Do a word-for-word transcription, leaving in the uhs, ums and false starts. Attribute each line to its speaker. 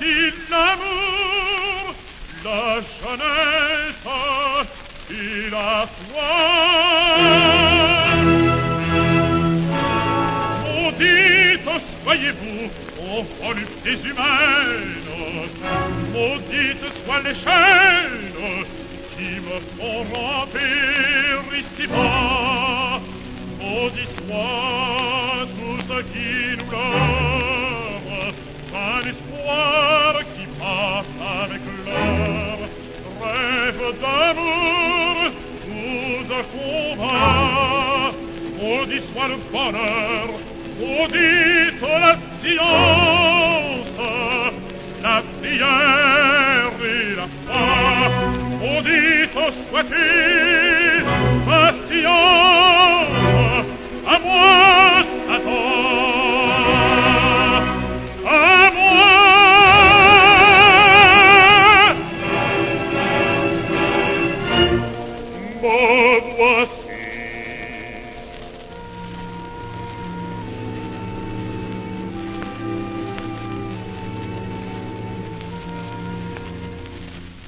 Speaker 1: Voici l'amour, la jeunesse et la foi. Maudites soyez-vous, ô voluptés humaines, maudites soient les chaînes qui me font ramper ici-bas. Maudit soit tout ce qui nous leurre, un espoir qui passe avec l'heure, rêve d'amour ou de combat. Maudit soit le bonheur, maudite la science, la prière et la foi. Maudite sois-tu, patience, à moi, Satan, à moi. Me voici